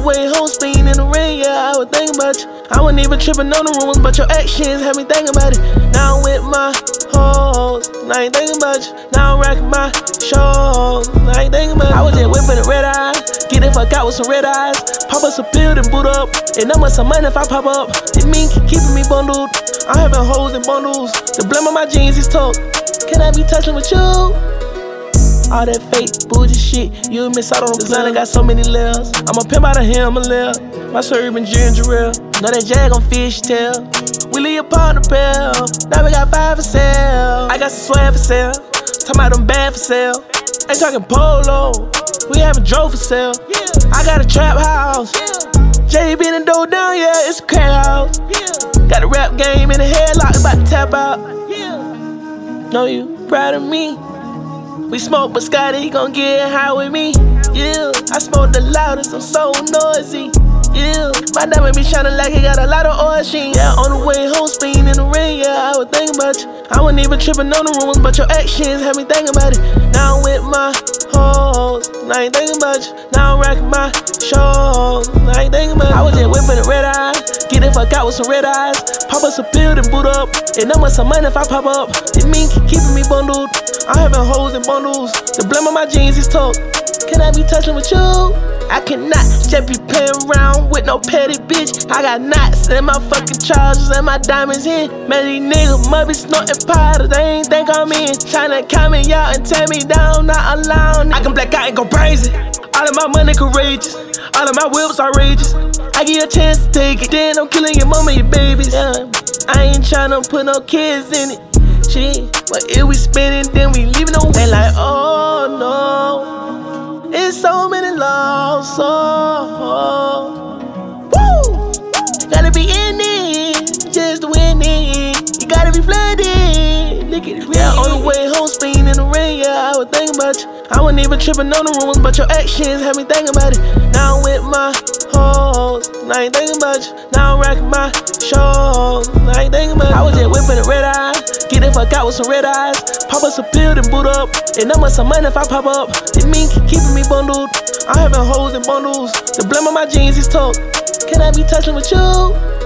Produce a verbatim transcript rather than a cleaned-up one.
way home, speeding in the rain, yeah, I was thinking about you. I wasn't even tripping on the rumors, but your actions had me thinking about it. Now I'm with my hoes, and I ain't thinking about you. Now I'm racking my shows, and I ain't thinking about you. I was just whipping the red eye, get it fuck out with some red eyes. Pop us a pill and boot up, and I'm some money if I pop up. It mean keep keeping me bundled. I'm having hoes and bundles. The blame on my jeans is tough. Can I be touching with you? All that fake bougie shit, you miss out on the design. I got so many layers. I'm a pimp out of Himalaya. My Serbian ginger ale. Know that jag on fish tail. We leave a partner pair. Now we got five for sale. I got some swag for sale. Talking about them bad for sale. Ain't talking polo. We having drove for sale. I got a trap house. J B the door down, yeah, it's a crack house. Got a rap game in the headlock, about to tap out. Know you proud of me. We smoke, but Scotty gon' get high with me. Yeah, I smoke the loudest, I'm so noisy. Yeah, my diamond be shining like it got a lot of oil sheen. Yeah, on the way home, speeding in the rain, yeah, I was thinking about you. I wasn't even tripping on the rumors, but your actions had me thinking about it. Now I'm with my hoes, and I ain't thinking about you. Now I'm racking my shows, and I ain't thinking about you. I was just whipping the red eye, get it fuck out with some red eyes. Pop us a pill and boot up, and I'm some money if I pop up. It mean keep keeping me bundled. I'm having hoes and bundles. The blame on my jeans is tough. Can I be touching with you? I cannot just be playing around with no petty bitch. I got knots in my fucking trousers and my diamonds in. Man, these niggas must be snorting powder, they ain't think I'm in. Tryna count me out and tear me down, not alone. I can black out and go crazy. All of my money courageous, all of my whips outrageous. I give you a chance to take it, then I'm killing your mama and your babies. Yeah. I ain't tryna put no kids in it. Shit, but if we spinning, then we leaving no. They like, oh no, it's so many lost souls. Woo! Gotta be in it, just to win it. You gotta be flooded. Look at it, yeah. On the way home, speeding in the rain, yeah, I was thinking about you. I wasn't even tripping on the rumors, but your actions had me thinking about it. Now I'm with my hoes, and I ain't thinking about you. Now I'm racking my shows, and I ain't thinking about you. I was just whipping the red eye, get it fuck out with some red eyes. Pop us a pill and boot up, and I'm some money if I pop up. It mean keep keeping me bundled. I'm having hoes and bundles. The blame on my jeans is tough. Can I be touching with you?